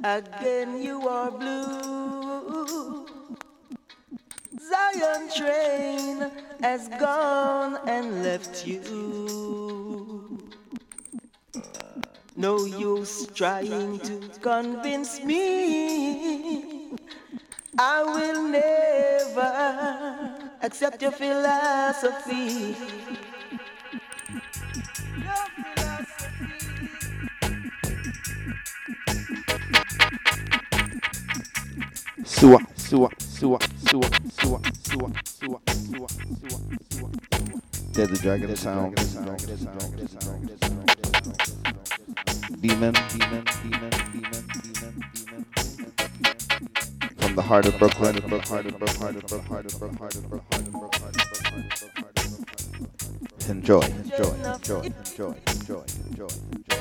Again you are blue. Zion train has gone and left you. No use trying to convince me. I will never accept your philosophy. Sua, sua, sua, sua, sua, sua, sua, sua, sua. Dead the Dragon sound. Demon, demon, demon, demon, demon, demon. From the heart of Brooklyn, enjoy, enjoy, enjoy, enjoy, enjoy, enjoy, enjoy.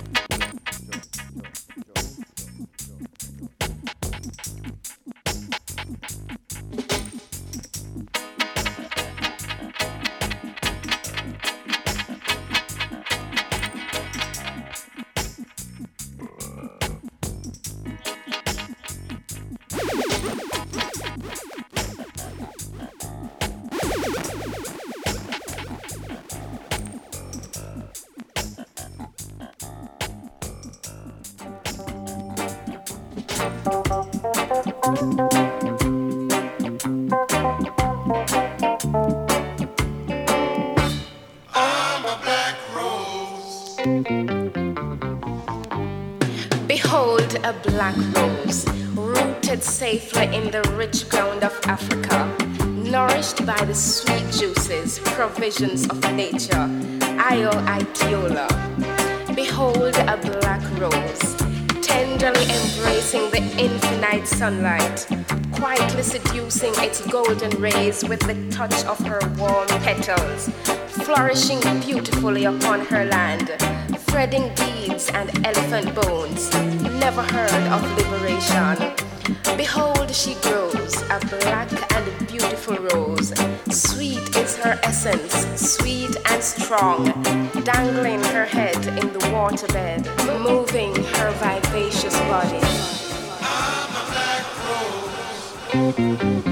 Behold a black rose, rooted safely in the rich ground of Africa, nourished by the sweet juices, provisions of nature, Io Itiola. Behold a black rose, tenderly embracing the infinite sunlight, quietly seducing its golden rays with the touch of her warm petals, flourishing beautifully upon her land, threading beads and elephant bones, never heard of liberation. Behold, she grows, a black and beautiful rose. Sweet is her essence, sweet and strong, dangling her head in the waterbed, moving her vivacious body. I'm a black rose.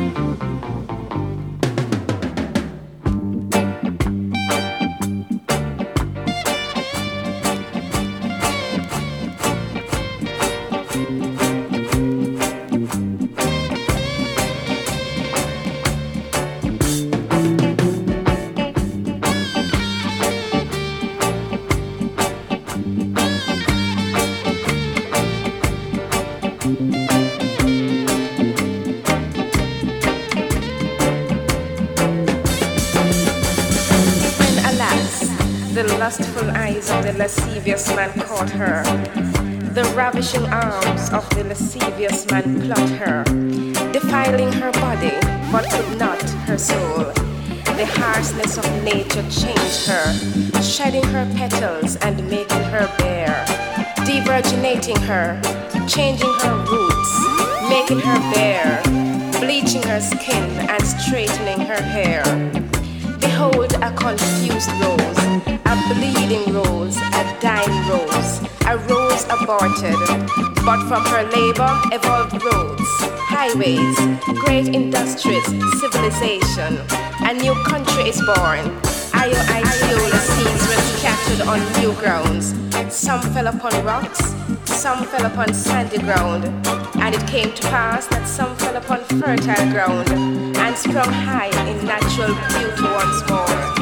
Lustful eyes of the lascivious man caught her. The ravishing arms of the lascivious man plucked her, defiling her body, but could not her soul. The harshness of nature changed her, shedding her petals and making her bare, devirginating her, changing her roots, making her bare, bleaching her skin and straightening her hair. Behold a confused rose, a bleeding rose, a dying rose, a rose aborted, but from her labor evolved roads, highways, great industries, civilization. A new country is born. Io Itiola seeds were scattered on new grounds. Some fell upon rocks, some fell upon sandy ground, and it came to pass that some fell upon fertile ground and sprung high in natural beauty once more.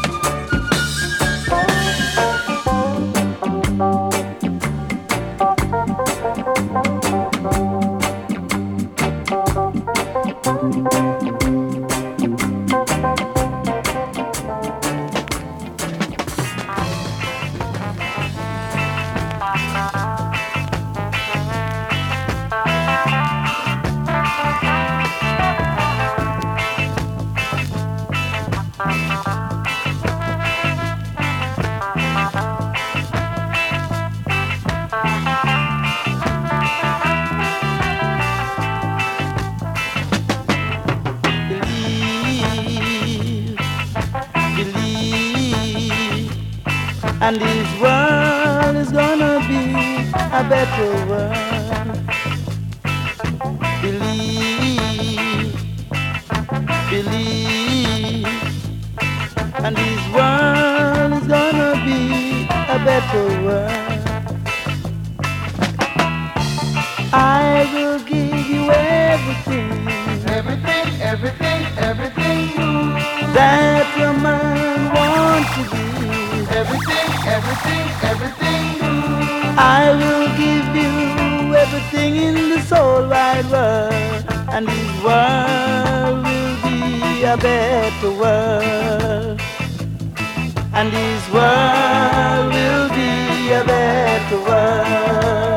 And this world is gonna be a better world. better world. I will give you everything, everything that a man wants to give. Everything. I will give you everything in this whole wide world, and this world will be a better world. And this world will be a better world.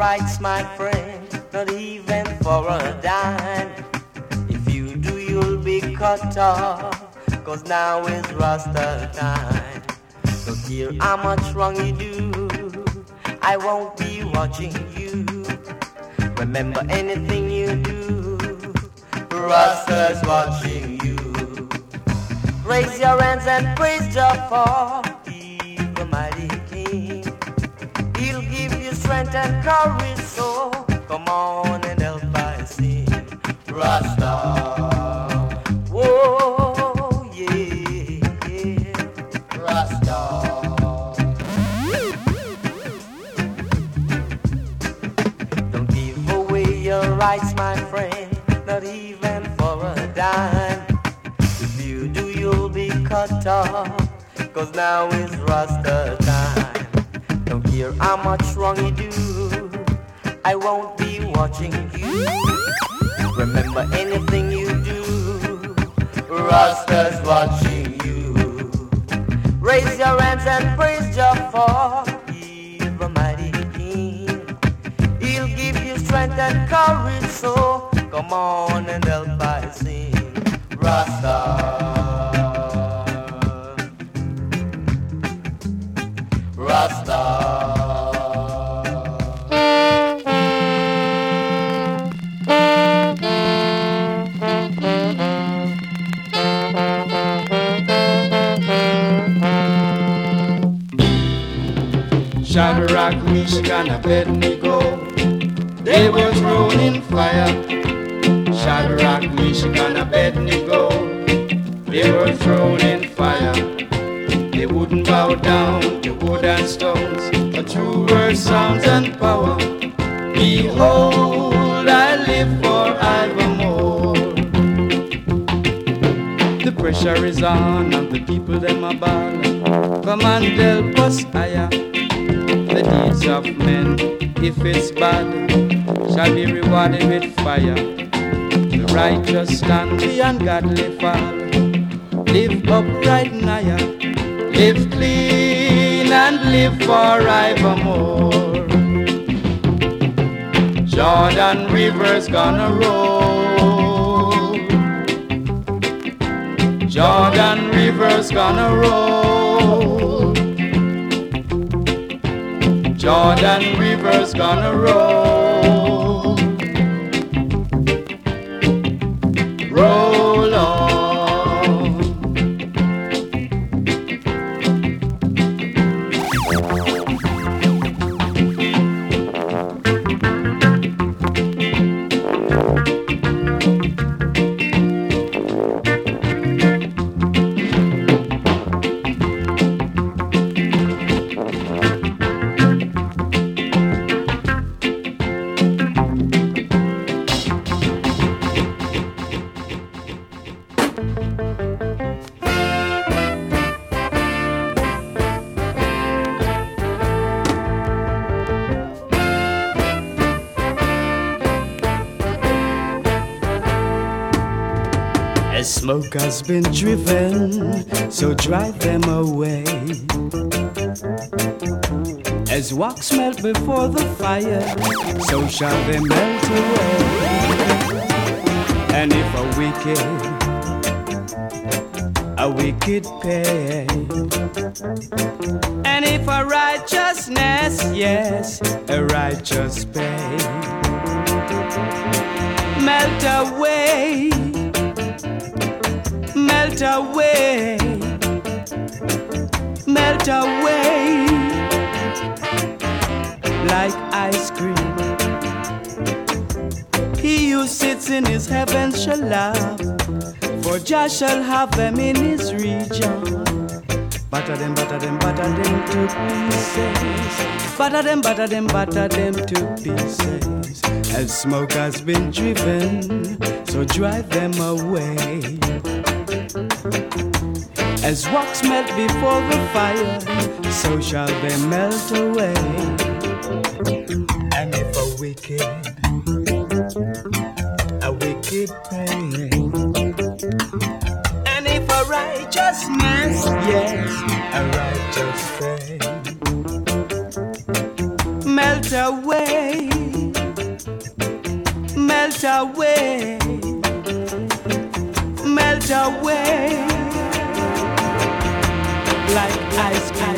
rights, my friend, not even for a dime. If you do, you'll be cut off, 'cause now is Rasta time. Don't care how much wrong you do, I won't be watching you. Remember anything you do, Rasta's watching you. Raise your hands and praise Jah for He's the mighty King. He'll give you strength and courage, so come on and help I sing. Rasta, whoa, yeah, yeah, Rasta. Don't give away your rights, my friend, not even for a dime. If you do, you'll be cut off, 'cause now is Rasta time. Don't care how much wrong you do, I won't be watching you. Remember anything you do, Rasta's watching you. Raise your hands and praise Jah for He's the mighty King. He'll give you strength and courage, so come on and help I sing. Rasta, Rasta. Shadrach, Meshach, and Abednego, they were thrown in fire. Shadrach, Meshach, and Abednego, they were thrown in fire. They wouldn't bow down to wood and stones, but through word, sounds, and power. Behold, I live forevermore. The pressure is on, and the people them are ball. Come and help us higher. The deeds of men, if it's bad, shall be rewarded with fire. The righteous stand, the ungodly fall. Live upright nigher, live clean and live forevermore. Jordan River's gonna roll. Jordan River's gonna roll. Jordan River's gonna roll. Roll on. Smoke has been driven, so drive them away. As wax melt before the fire, so shall they melt away. And if a wicked pay, and if a righteousness, yes, a righteous pay, melt away. Melt away, melt away, like ice cream. He who sits in his heaven shall laugh, for Jah shall have them in his region. Butter them to pieces. Butter them to pieces. As smoke has been driven, so drive them away. As wax melt before the fire, so shall they melt away. And if a wicked pain, and if a righteousness, yes, a righteous faith, melt away. melt away, melt away, like ice cream,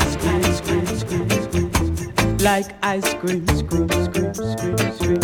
like ice cream, scream, scream, scream, scream.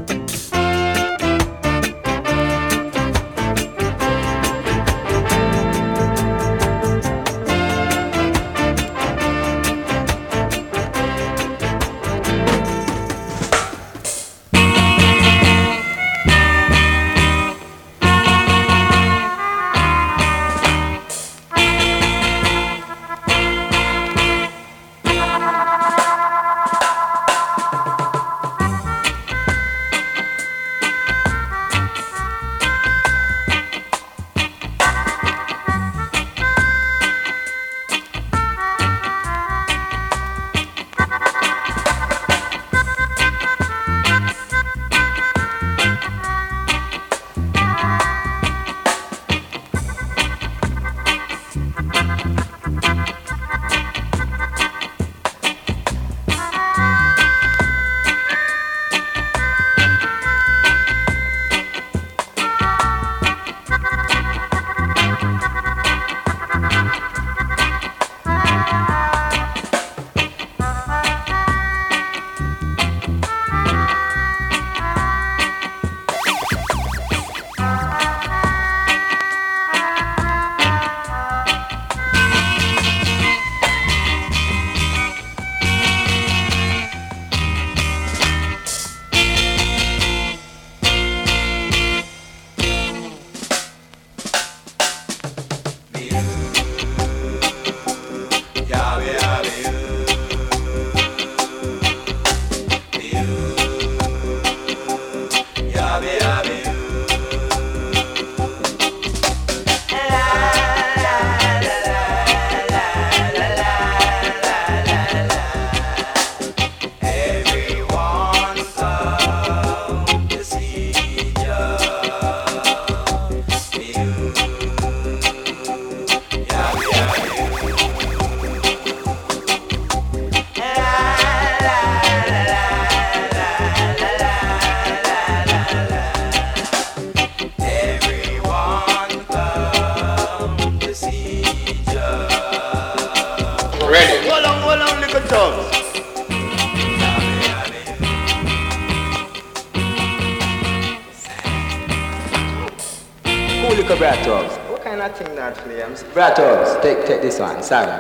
What kind of thing that, Williams? Bratogs, take this one, Sarah.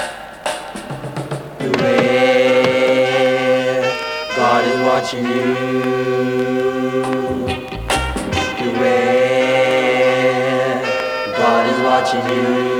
Beware, God is watching you. Beware, God is watching you.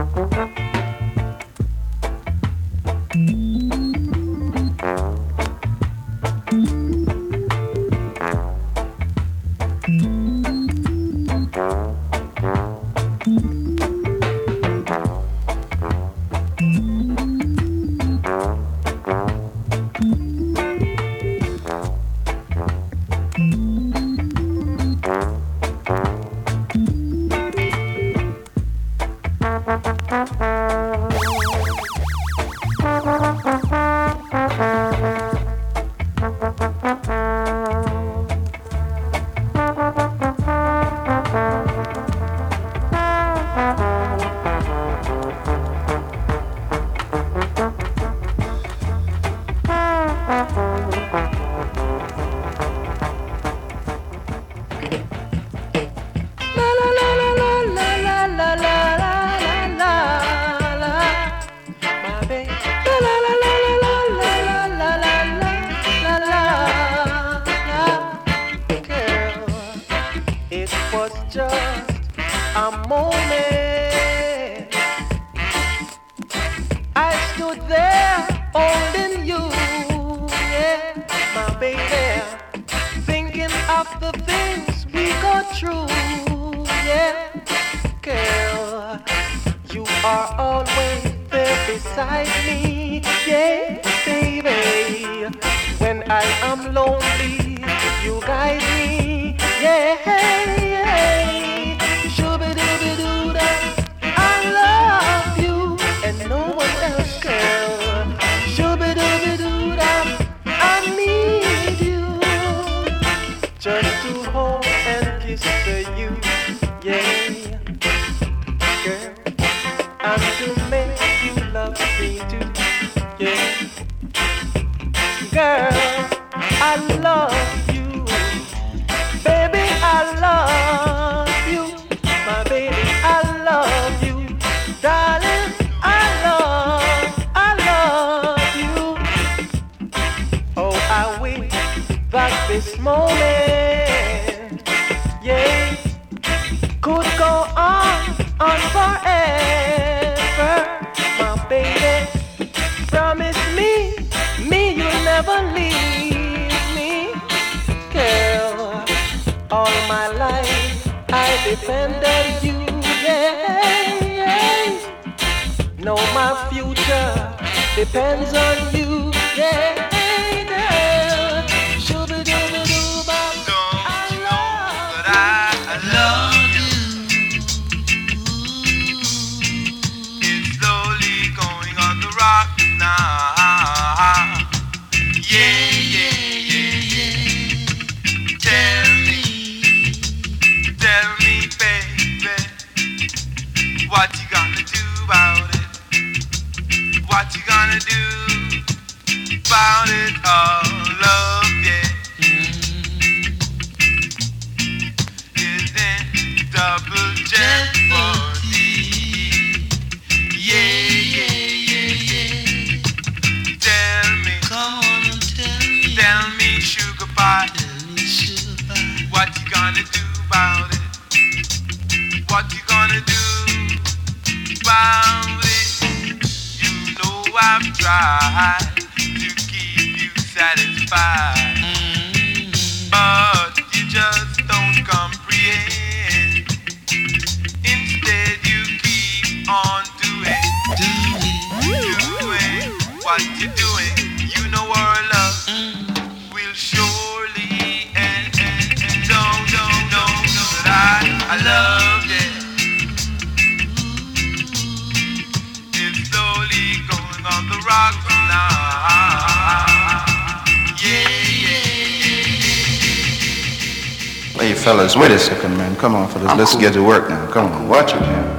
Hey, fellas, wait a second, man. Come on, fellas. Let's get to work now. Come on, watch it, man.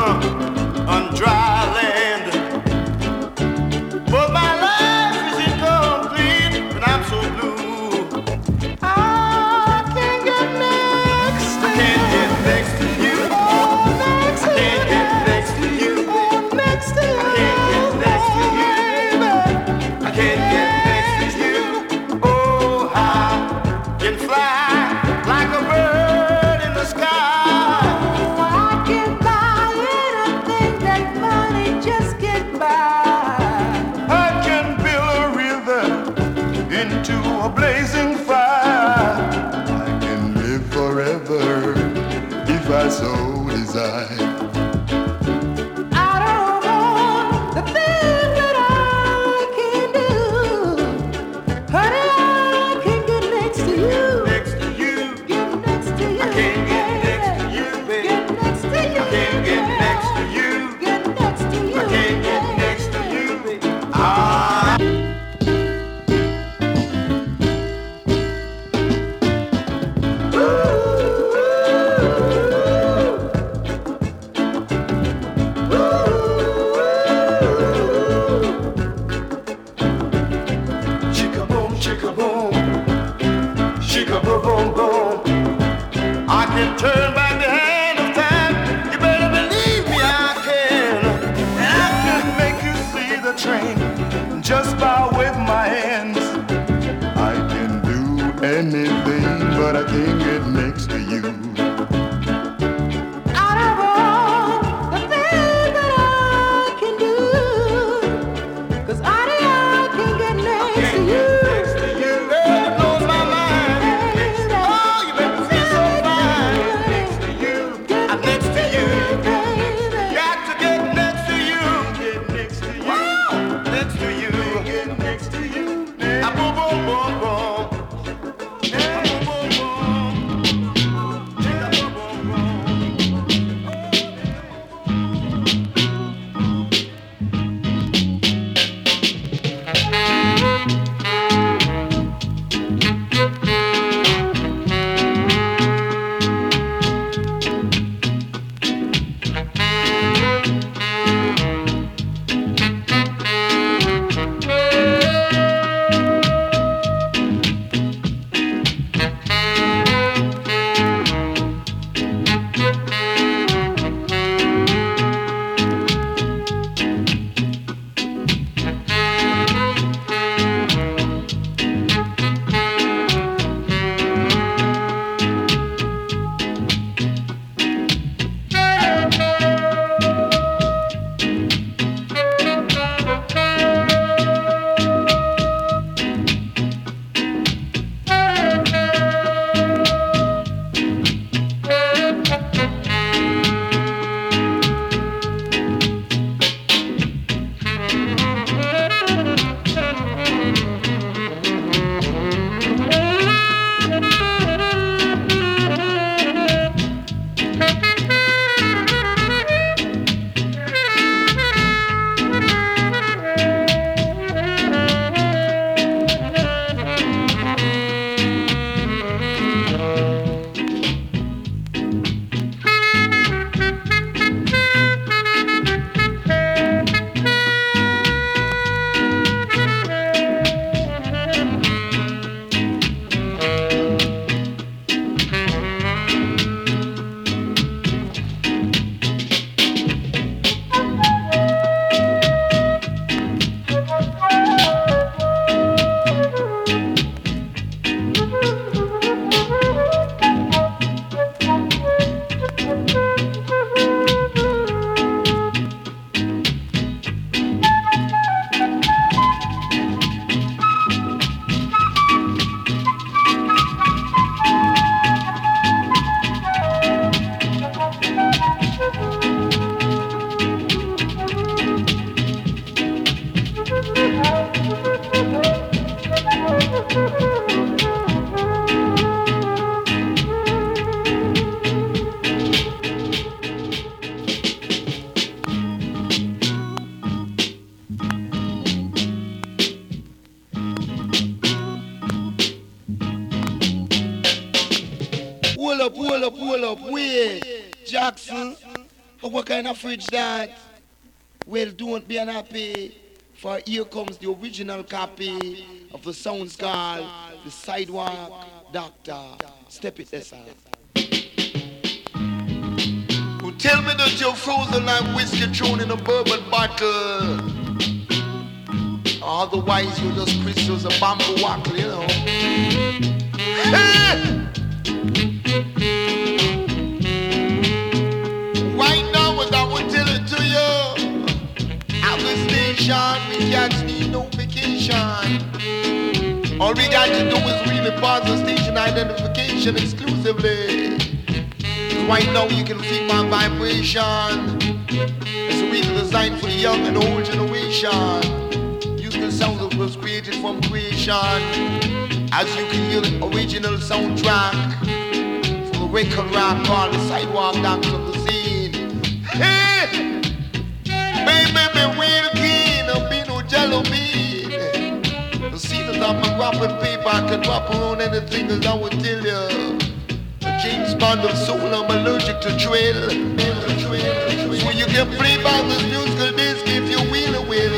On dry land, but my life is in into a blazing fire. I can live forever if I so desire. I don't know the things that I can do, honey. I can get next to you. Next to you, Get next to you. I can't get next to you, baby. Get next to you. I can't get next to you. Get next to you. I can't get next to you, baby. Chicka boom, chicka boom, chicka boom, boom, boom. I can turn back the hand of time. You better believe me, I can. And I can make you see the train just by with my hands. I can do anything, but I can't get next to you. I don't know the things that I can do, 'cause I can get next to you. Next to you, it blows my mind. Oh, you make me feel so fine. Next to you, I'm next to you. Got to get next to you. Get next to you. Next to you. Get next to you. Ah, boom, boom, boom, boom. Ah, boom, boom, boom. Chicka boom, boom, boom. Hold up, wait. Jackson, what kind of fridge that? Well, don't be unhappy, for here comes the original copy of the sounds called The Sidewalk Doctor. Step it there, sir. Who tell me that you're frozen like whiskey thrown in a bourbon bottle? Otherwise, you're just crystals of bamboo wackle, you know. Hey! Right now, what I will tell it to you, at the station, we can't need no vacation. Or we got to do is really pause the station identification exclusively. Right now you can feel my vibration. It's really designed for the young and old generation. Using the sound that was created from creation. As you can hear the original soundtrack from the record rap called The Sidewalk Dance of the Scene. Hey! Baby, beware the keen, I'll be no jello bean. The scene is on my graphing paper, I can drop around anything as I would tell you. James Bond of soul, I'm allergic to trail. So you can play back this musical disc if you will or will.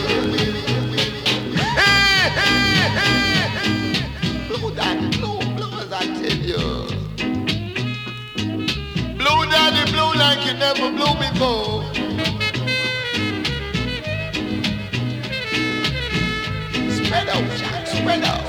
Hey, hey, hey, hey. Blow daddy, blow as I tell you. Blow daddy, blow like you never blew before. Spread out, Jack, spread out.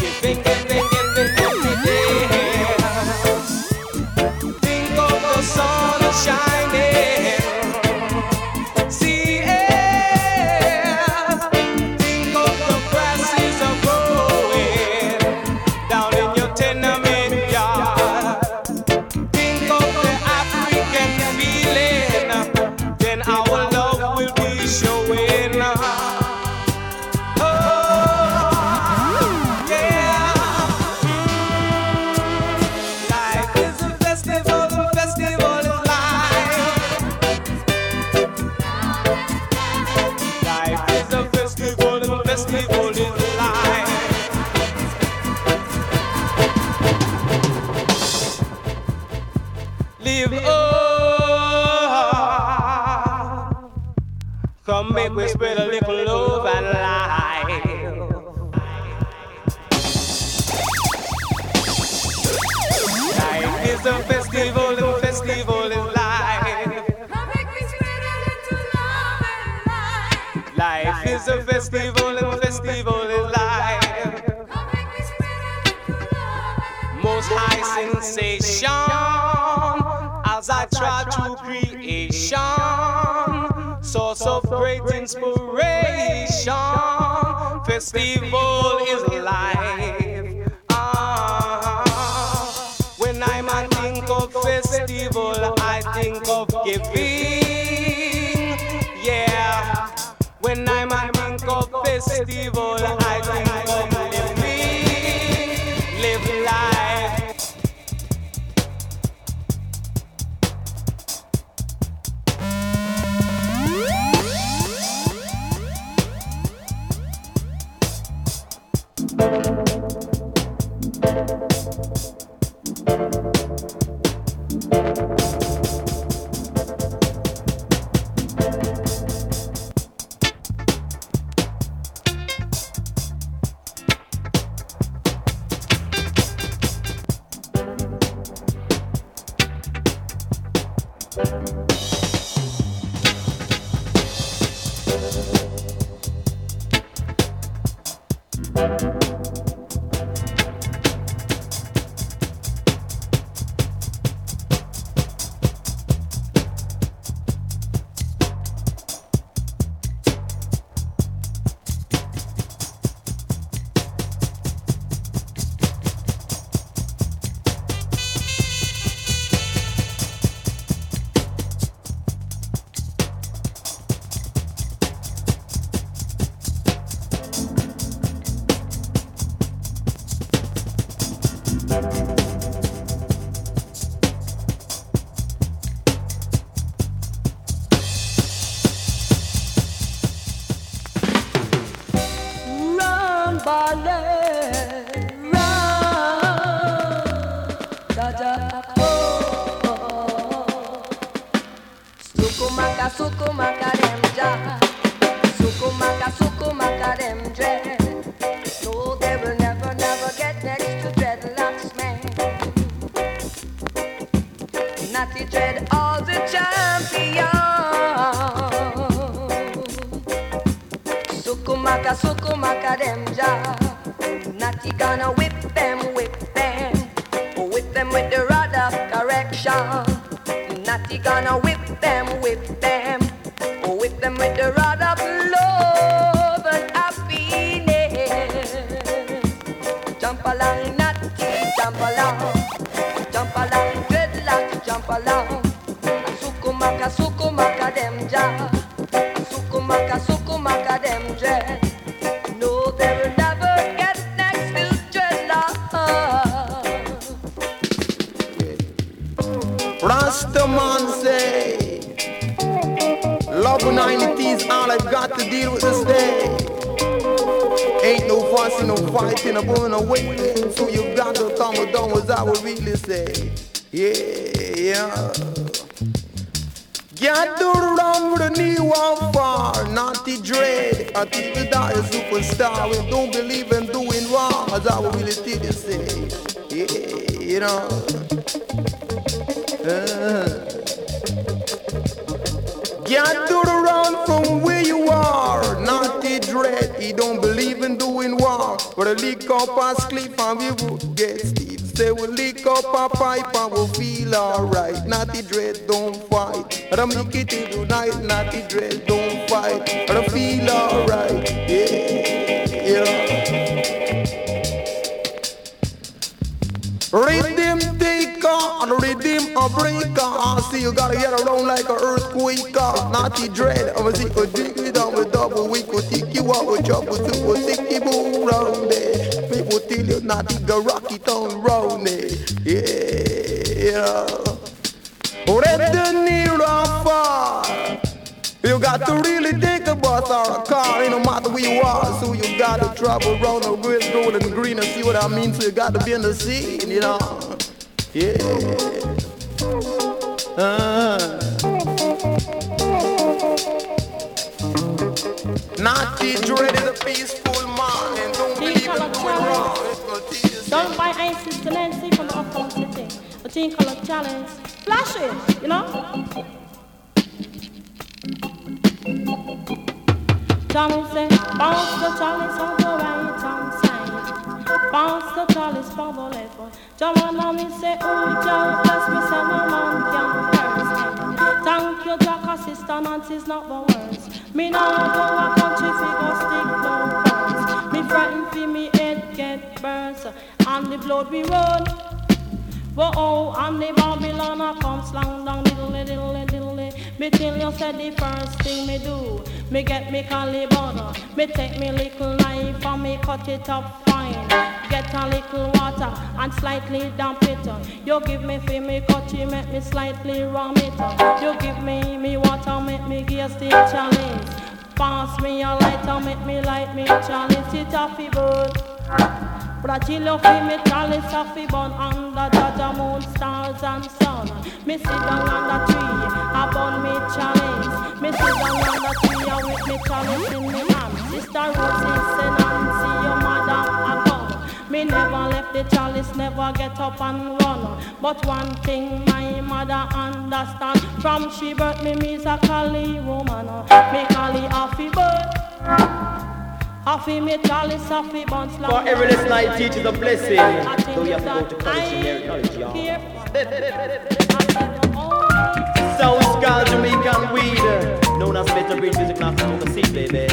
Think of the song. Come make we spread a little love and light. Life is a festival and festival is life. Come make we spread a little love and light. Life is a festival and festival is life. Come make we spread a little love and Most high sensation as I try to creation, source of great inspiration. Festival is life. When I think of festival, I think of giving. Yeah. When I think of festival, I think of living. Live life. run, ballet, run, Jaja, oh. Sukumaka, dem ja. Sukumaka, dem dread. No, they will never get next to dreadlocks, man. Natty Dread, all the champion. Sukumaka, dem ja. Natty gonna whip them with the rod of correction. Natty gonna whip them with the rod of love and happiness. Jump along, Natty, jump along, dreadlocks, jump along. Sukumaka, dem ja. Sukumaka, dem dread. No, they will never get next to dreadlocks. Rastaman say, love 90s, all I've got to deal with this day. Ain't no fussing, no fighting, I'm going away. So you got to calm it down, as I would really say. Yeah. Can't do wrong with a new one far, Natty Dread. I think you die a superstar. We don't believe in doing wrong, as I would really still say. Yeah, you know. Can't do the run from where you are, Natty Dread. He don't believe in doing war. But a leak up a cliff and we will get steep. Say we'll leak up a pipe and we'll feel alright. Natty Dread don't fight. But I make it in tonight, Natty Dread don't fight. But I feel alright. Yeah. Rhythm taker, rhythm a breaker. I see you gotta get around like an earthquake. Natty Dread, I was it could dig it down with double. We could take you out with trouble to go stick you boom round there. People tell you Natty go rock it on round there. Yeah. Red the near far. You got to really take a bus or a car, no matter where you are. So you got to travel around the great road and green and see what I mean. So you got to be in the scene, you know. Yeah. Nazi Dread is a peaceful man, and don't believe in doing wrong. Don't buy Isis to Nancy from the uptown city. A teen color challenge. Flash it, you know? Johnny say, bounce the chalice on the right hand side. Bounce the chalice for the left one. Johnny say, oh, John, bless me, say no man can curse me. Thank you, Jack, sister, Nancy's not the worst. Me now go a country figure stick no burns. Me frightened feel me head get burns. And the blood we run. But oh, and the Babylon a come slang down diddly. Me tell you said the first thing me do, me get me caliber. Me take me little knife and me cut it up fine. Get a little water and slightly damp it. You give me fi me cut it, make me slightly ram it. You give me water, make me gas the chalice. Pass me a lighter, make me light me chalice. It a fi burn. But I chill off me chalice off the bun under Jaja moon, stars and sun. Me sit down on the tree, I burn me chalice. Me sit down on the tree, I with me chalice in me hand. Sister Rosie say Nancy, your mother a come. Me never left the chalice, never get up and run. But one thing my mother understand, from she birth me's a Cali woman. Me Cali off the birth. For every lesson I teach is a blessing. Though you have to go to college to merit knowledge, y'all. South Scar Jamaican weed, known as better breed music, not smoke a seed, baby.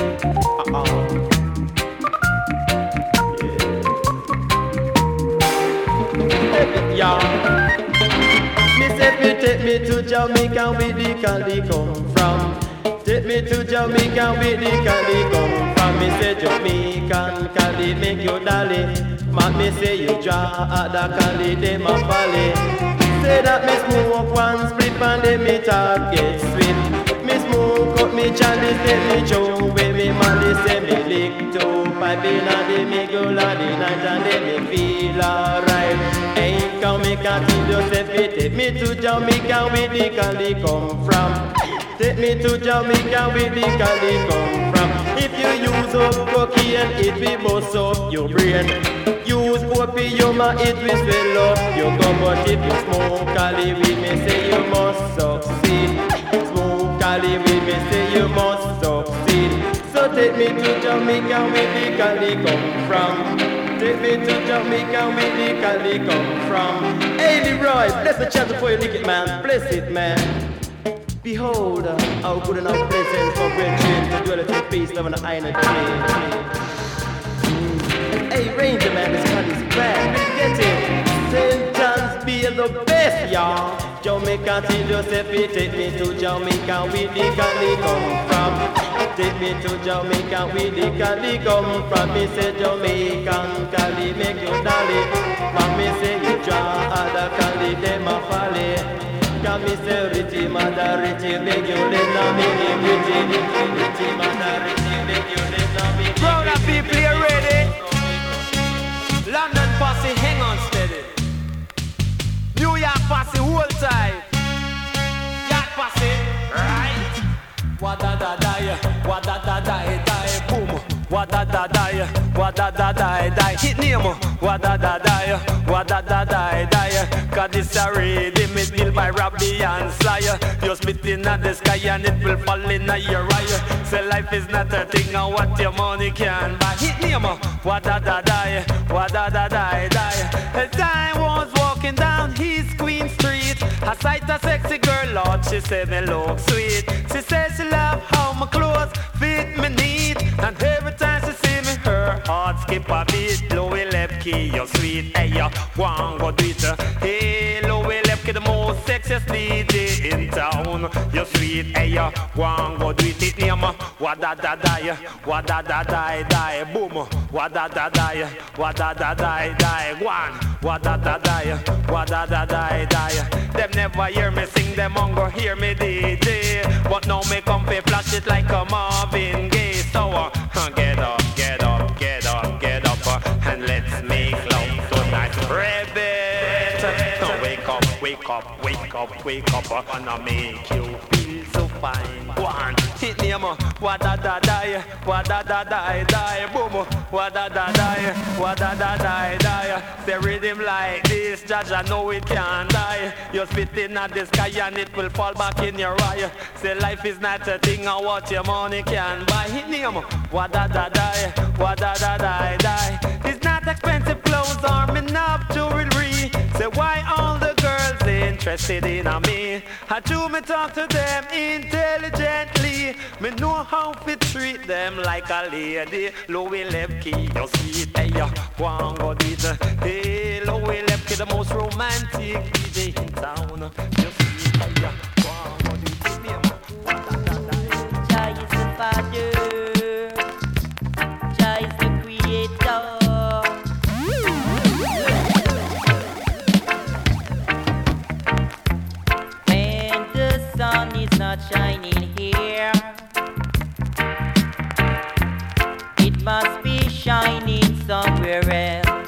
Yeah. Me say, take me to Jamaica, where the Cali come from. Take me to Jamaica, where the Cali come from. Me say Jamaican Cali make you dolly. Man, me say you draw at the Cali, them a valley. Say that me smoke one split and then me talk get sweet. Me smoke up me chalice, then me chow away me money. Say me lick two pipe in and they make you la the night and then me feel alright. Ain't come me continue say take me to Jamaica, where the Cali come from. Take me to Jamaica, where the Cali come from. If you use up cocaine, it will bust up your brain. Use opium, it will swell up your gum. But if you smoke Cali, we may say you must succeed. Smoke Cali, we may say you must succeed. So take me to Jamaica, where the Cali come from. Take me to Jamaica, where the Cali come from. Hey, Leroy, bless the chapter for you, lick it, man. Bless it, man. Behold, how good and how pleasant for brethren to dwell in peace, love and iron and chain. Hey, Ranger man, this cut is bad. Get it? St. John's be the best, y'all. Jamaica till Giuseppe, take me to Jamaica, where the Cali come from. Take me to Jamaica, where the Cali come from. Me say Jamaican Cali make you dolly. But me say you draw at the Cali, them a folly. Come me say Richie, mother Richie, beg you let me Richie, mother Richie, beg you let me. Proud of people, you ready? London posse, hang on steady. New York posse, hold tight. York posse, right? Wa-da-da-da-ya, wa-da-da-da-da-da, boom. Wa-da-da-da-ya, wa-da-da-da-da, hit name. Wa-da-da-da-ya, wa-da-da-da-da. Cause this a rhythm is built by Robbie and Sly. You spit in the sky and it will fall in your eye. Say life is not a thing and what your money can buy. Hit name, wa-da-da-da-ya, wa-da-da-da-da. As I was walking down East Queen Street, I sight a sexy girl, Lord, she said me look sweet. She said she love how my clothes fit me neat. And every time she see me, her heart skip a beat. Louie Lepke, you're sweet, hey, you want go do it. Hey, Louie Lepke, the most sexiest DJ in town. You're sweet, hey, you want go do it. It name, wa-da-da-da-ya, wa-da-da-da-da, boom. Wa-da-da-da-ya, wa-da-da-da-da, one. Wa-da-da-da-ya, wa-da-da-da-da. Them never hear me sing, them hunger hear me DJ. But now me come fi flash it like a Marvin Gaye. So get up, get up, get up, get up, and let's make love tonight. Rabbit, wake up, wake up, wake up, wake up, gonna make you feel so fine. One. hit name, wada da die, wada da die die, boom, wada da die, wada da die die. Say rhythm like this, judge I know it can't die. You spit in at the sky and it will fall back in your eye. Say life is not a thing and what your money can buy. Hit name, wada da die, wada da die die. It's not expensive clothes or enough jewelry. Say why all the girls interested in me? I do me talk to them intelligently. Me know how to treat them like a lady. Louis Lepke, you sweet, hey, one go this. Hey, Louis Lepke, the most romantic DJ in town. You sweet, hey, one go this. Jah is the Father, Jah is the Creator. When the sun is not shining here, it must be shining somewhere else.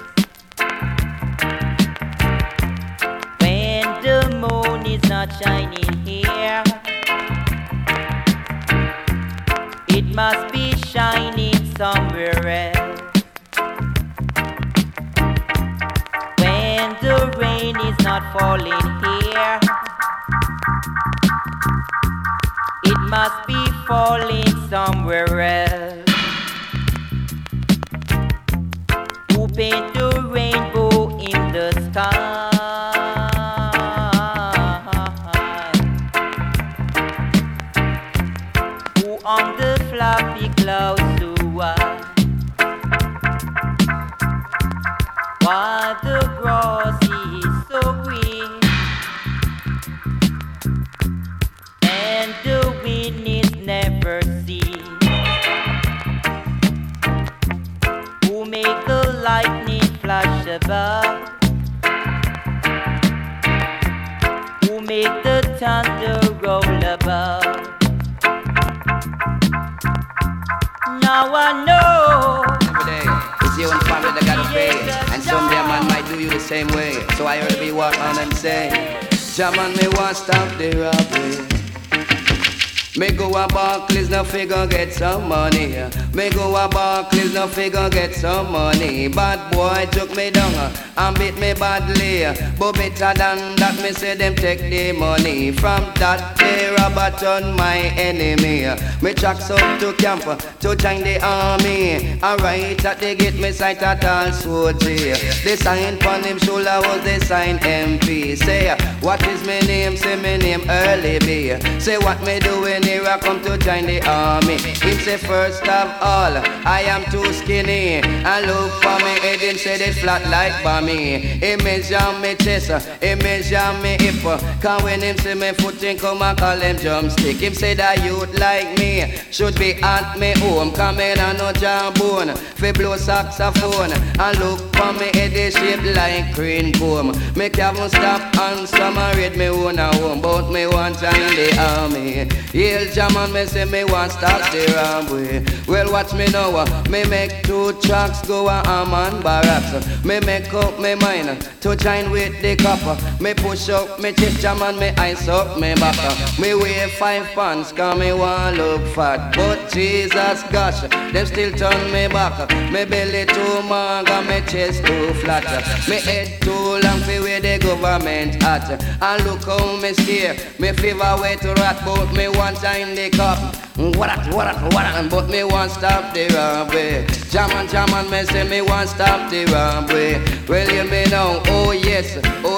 When the moon is not shining here, it must be shining somewhere else. When the rain is not falling here, it must be falling somewhere else. Who paint the rainbow in the sky? Who on the fluffy clouds so wide? While the grass is so green and the wind is never seen. Who make the lightning flash above? Who make the thunder roll above? Now I know. Every day, it's you and family that gotta pay. And someday a man might do you the same way. So I heard me walk on and say, Jaman, me want stop the robbery. Me go a Barclays, no figure get some money. Me go a Barclays, no figure get some money. Bad boy took me down and beat me badly. But better than that, me say them take the money. From that day, Robert turn my enemy. Me tracks up to camp to join the army. Alright, at they get me sight at all soldier. The sign pon him shoulder was the sign MP. Say, what is my name? Say my name Early B. Say what me doing? Here I come to join the army. Him say first of all, I am too skinny. And look for me head, him say it flat like Bammy. He measure me chest, he measure me hip. Cause when him see me foot in come and call him drumstick. Him say that youth like me should be at me home. Come in and no jawbone, fi blow saxophone. And look for me head, they shaped like green comb. Me can't stop and summer read me own a home. But me want join the army. Hail Jaman, me say me want stop the runway. Well watch me now, me make 2 tracks go a and barracks. Me make up me mind to join with the copper. Me push up me chest Jaman, me ice up me back. Me weigh 5 pounds cause me want look fat. But Jesus gosh, them still turn me back. Me belly too manga, me chest too flat. Me head too long for where the government at. And look how me scare, me fever way to rat. But me want join the cop. What but me want stop the robbery. Jaman, me say me want stop the robbery. Well you me know, oh yes,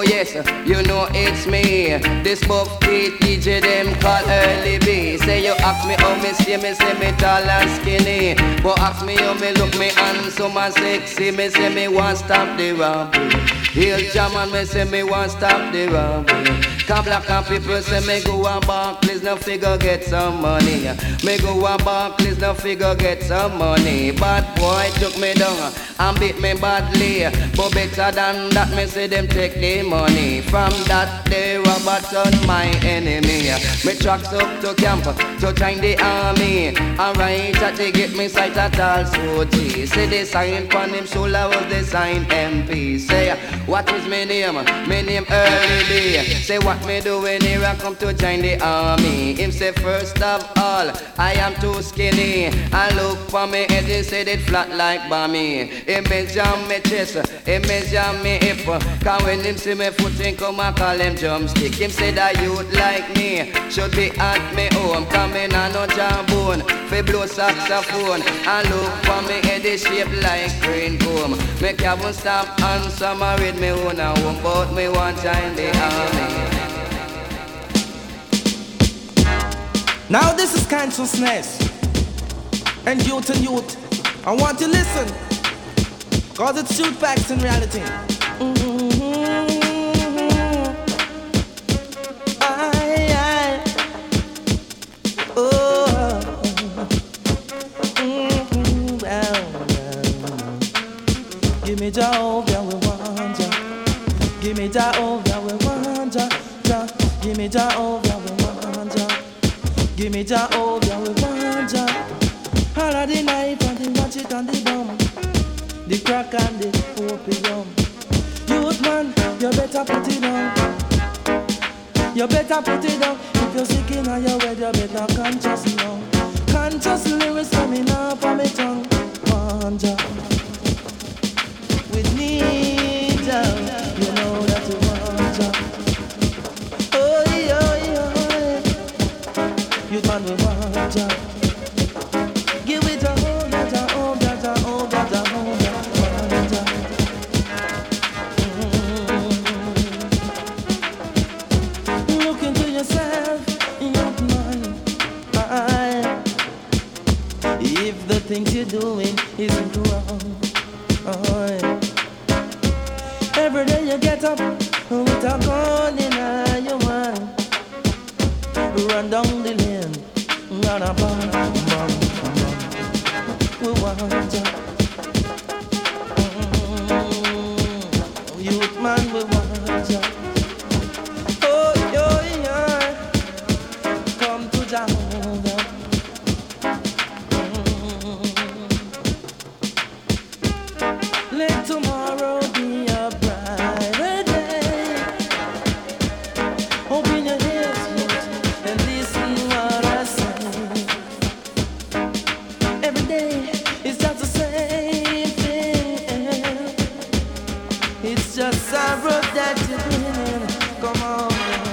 you know it's me. This buff teeth DJ them call Early B. Say you ask me how me say me tall and skinny. But ask me how me look me handsome and sexy. Me say me want stop the robbery. Hail Jaman, me say me want stop the robbery. Cause black and people say me go and Barclays, no figure get some money. Me go and Barclays, no figure get some money. Bad boy took me down and beat me badly. But better than that, me say them take the money. From that day, Robert turn my enemy. Me tracks up to camp to join the army. Alright, that they get me sight at all soldier. Say the sign pon him shoulder was the sign MP. Say, what is my name? My name Early B. Say what what me doing here, I come to join the army. Him say first of all, I am too skinny. I look for me head, he said it flat like Bammy. He measure me chest, he measure me hip. Cause when him see me foot, he come and call him drumstick. Him say that youth like me should be at me home. Coming on no jawbone, fi blow saxophone. And look for me head, he shape like green comb. Make you won't stop and summer with me own and home, but me want join the army. Now this is consciousness. And youth, I want you to listen, cause it's truth facts in reality. Give me Jehovah, we want ya. Give me Jehovah, we want ya. Give me Jehovah, we want ya. Give me Jehovah, we want ya. All of the knife and the ratchet and the bomb, the crack and the opium. Youth man, you better put it down. You better put it down. If you're sick in your head, you better conscious now. Conscious lyrics coming up on my tongue. Want ya. We need ya. You know that you want ya. Oh yeah, yeah. Youth man, we want ya. Give it a hold, that a hold, that a hold, that a hold, that a hold. Look into yourself, young man. If the things you're doing isn't wrong, every day you get up with a gun in your mind, run down the lane, run a bomb. We want ya. Youth man, we want ya. Oh, yeah. Come to Jehovah. Let tomorrow be a brighter day. Open your ears, youth, and listen what I say. Every day it's just the same thing. It's just sorrow that you're bringing. Come on.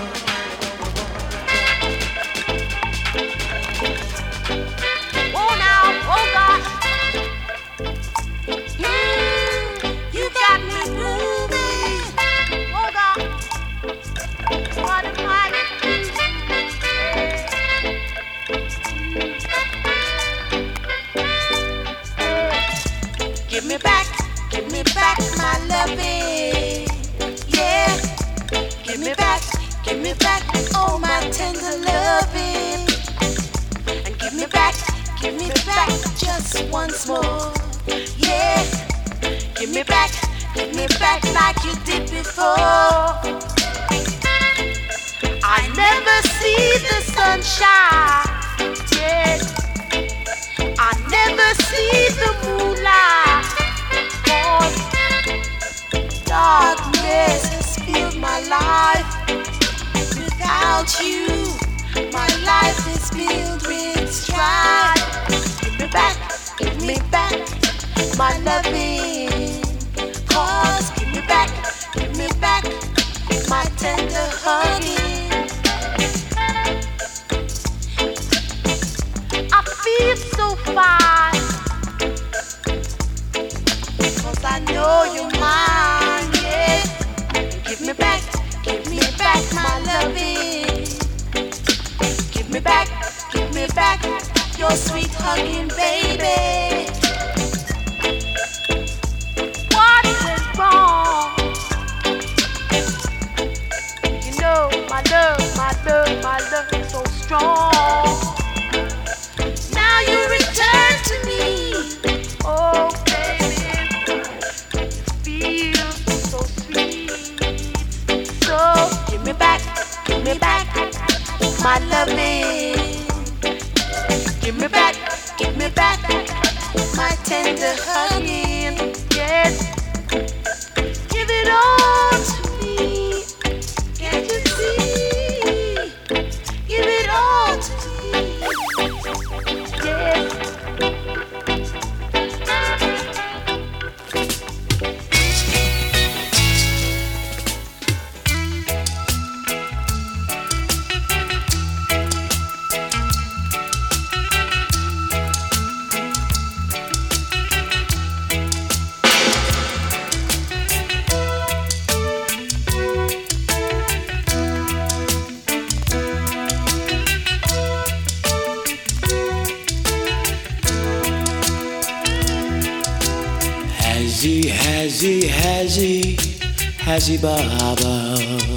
Oh now, oh gosh. You got me grooving. Oh God. What am I to do? Give me back my loving. Yeah. Give me back, oh my tender loving. And give me back just once more. Yeah. Give me back like you did before. I never see the sunshine. Yeah. I never see the moonlight. Oh, darkness has filled my life. Without you, my life is filled with strife. Give me back my loving. Cause give me back my tender hugging. I feel so fine, cause I know you're mine, yeah. Give me back my loving. Give me back your sweet hugging, baby. What went wrong? You know my love is so strong. Now you return to me, oh baby. It feels so sweet. So give me back my loving. Give me back my tender hugging. Yes, give it all to me. Can't you see? Haji Baba,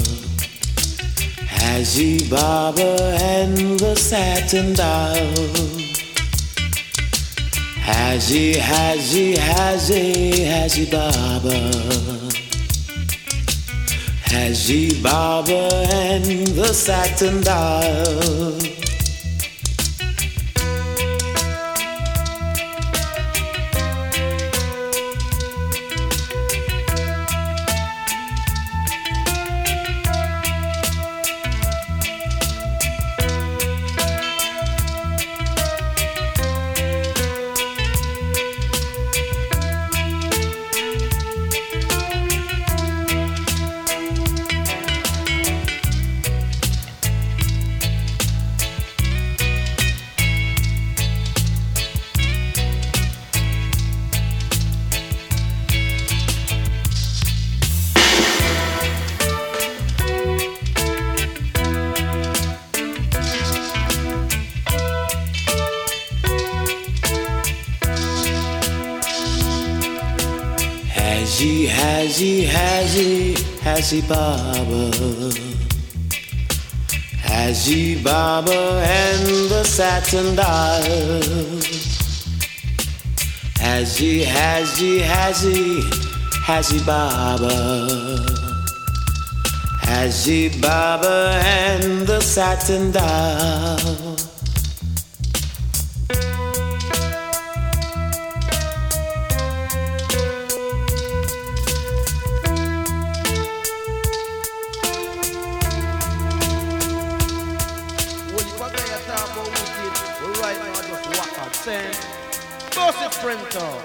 Haji Baba and the satin doll. Haji Baba, Haji Baba and the satin doll. Haji Baba, Haji Baba and the satin doll. Haji Baba, Haji Baba and the satin doll. Printer.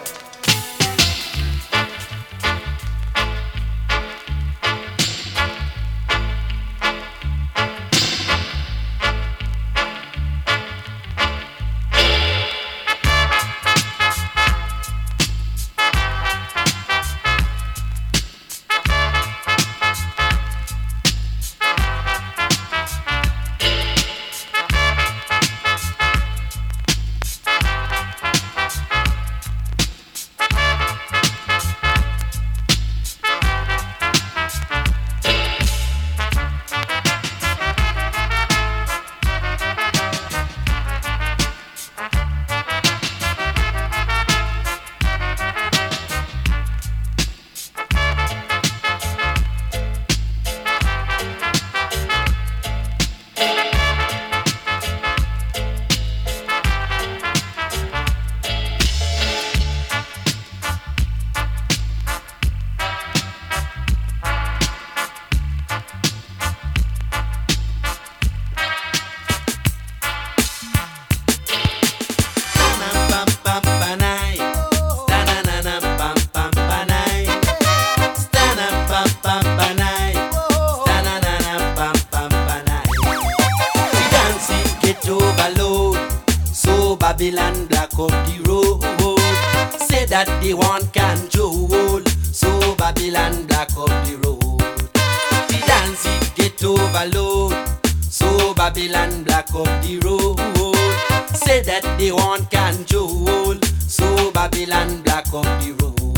Babylon black up the road. Say that they want control, so Babylon black up the road. The dance it get overload, so Babylon black up the road. Say that they want control, so Babylon black up the road.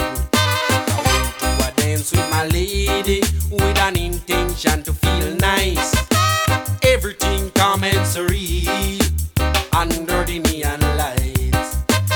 I went to a dance with my lady with an intention to feel nice. Everything calm and serene under the neon lights.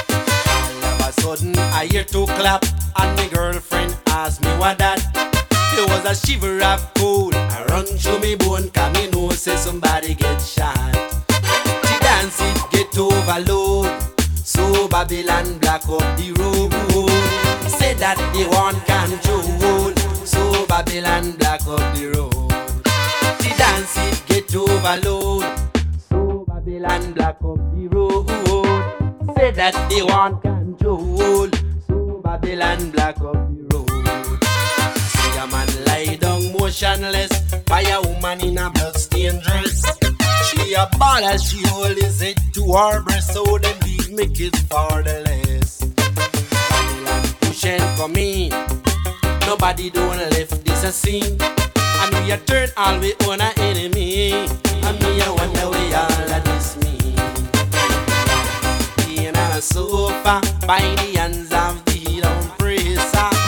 All of a sudden I hear two clap and my girlfriend asked me what that. It was a shiver of cold. I run through me bone cause me know say somebody get shot. The dance it get overload, so Babylon black up the road. Say that they want control, so Babylon black up the road. The dance it get overload, Babylon black up the road. Say that they want control, so Babylon black up the road. See a man lie down motionless by a woman in a bloodstained dress. She a ball as she hold his head to her breast, so them leave me kiss for the less. Babylon push and come in, nobody don't left this a scene. And we a turn all we own a enemy. And me a wonder where all of this mean. Being on a sofa by the hands of the oppressor.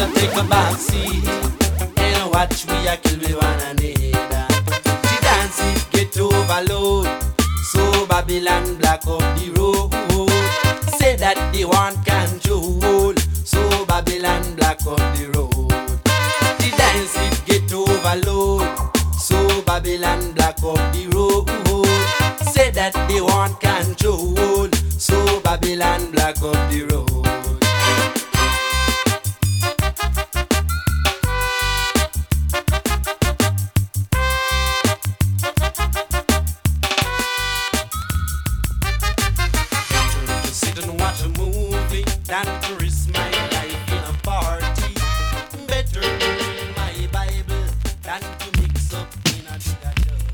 a take a back seat and watch we a kill with one another. The dance it get overload, so Babylon block up the road. Say that they want control, so Babylon block up the road. The dance it get overload, so Babylon block up the road. Say that they want control, so Babylon block up the road. Than to risk my life in a party. Better read my Bible than to mix up in a bigger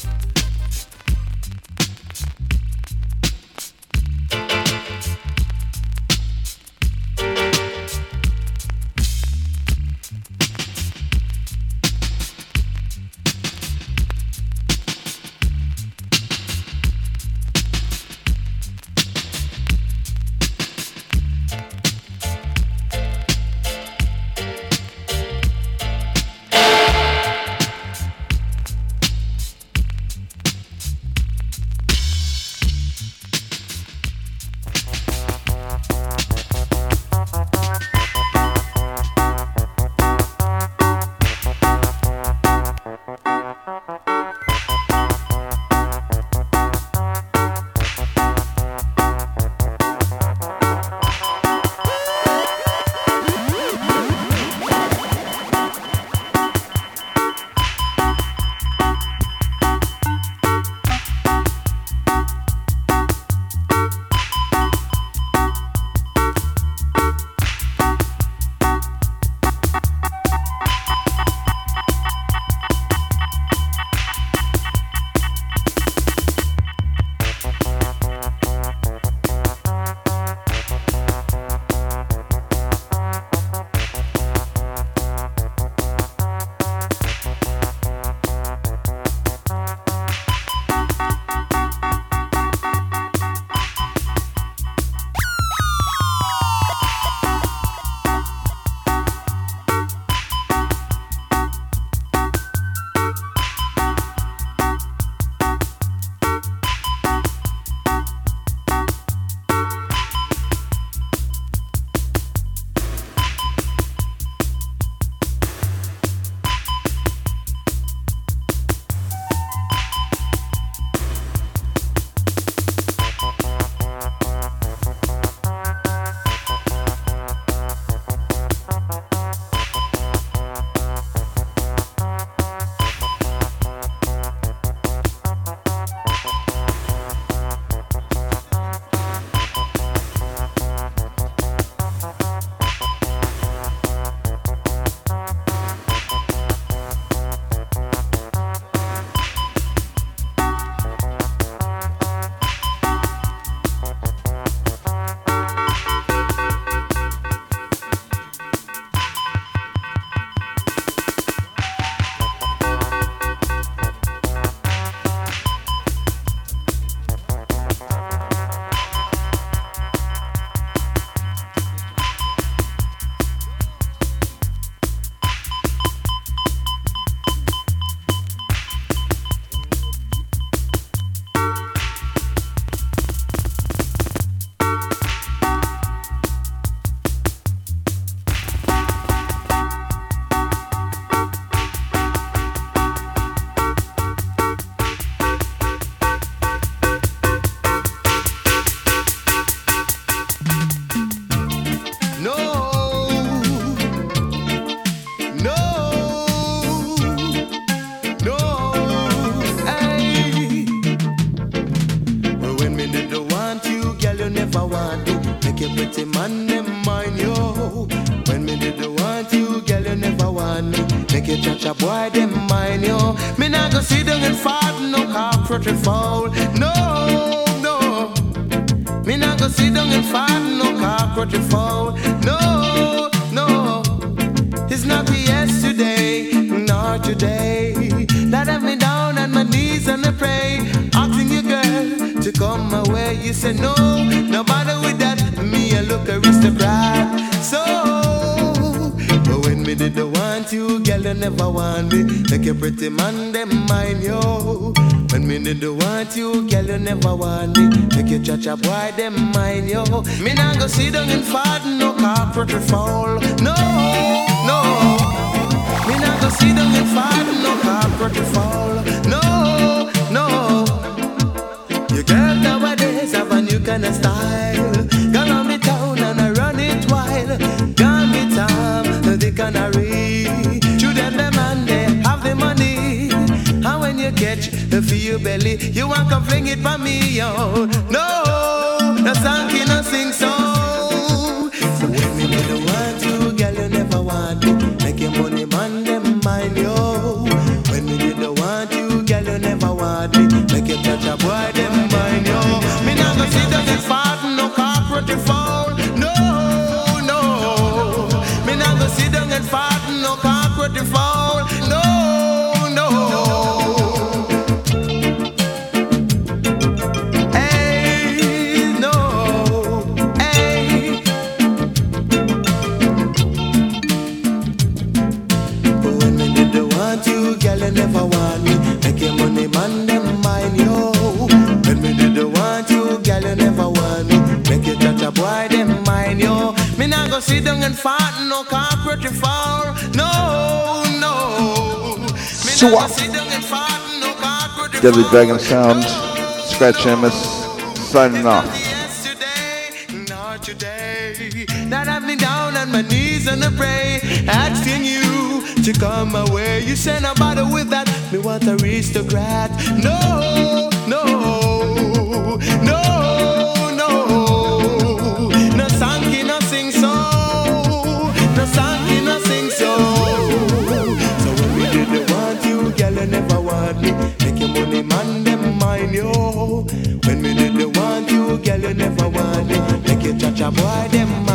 Cha boy, them mind yo. Me not go sit down and fart no cockroach and foul. No, no. Me not go sit down and fart no cockroach and foul. No, no. It's not yesterday, nor today. That have me down on my knees and I pray, asking you girl to come my way. You say no, no bother with that. Me I look aristocrat. So, but when me did the want you, girl, you never want me. Make a pretty man, them mind yo. When me did the want you, girl, you never want me. Make your cha-cha boy, them mind yo. Me nah go sit down and fart, no cockroach foul. No, no. Me nah go sit down and fart, no cockroach foul. No, no. You girl nowadays have a new kind of style. Go on me town and I run it wild. Got me time, the canary. To them man, they have the money. And when you catch the feel belly, you want to fling it for me, yo. No, no song no sing so. So when me don't want you, girl, you never want me. Make your money man, them mind yo. When me don't want you, girl, you never want me. Make your cha-cha boy, them mind yo. Me not gonna sit down and fart, no cockroach foul. No, no. Me not gonna sit down and fart, no cockroach foul. No, no. Hey, no. Hey. But when me didn't want you, girl, you never want me. Make your money man, them mind yo. When me didn't want you, girl, you never want me. Make your cha-cha boy, them mind yo. Me not go sit down and fart, no cockroach foul. No, no. Me not go sit down and fart, no cockroach foul. Deadly Dragon Sound, Scratch Amos, signing off. Not today. That have me down on my knees and I pray, asking you to come my way. You say no bother with that. Me want a aristocrat. No, no, no, no. No song no sing so. No song no sing so. So when we didn't want you, girl, you never want me. Make your money man, them mind yo. When we didn't want you, girl, you never want me. Make your cha-cha boy, them mind.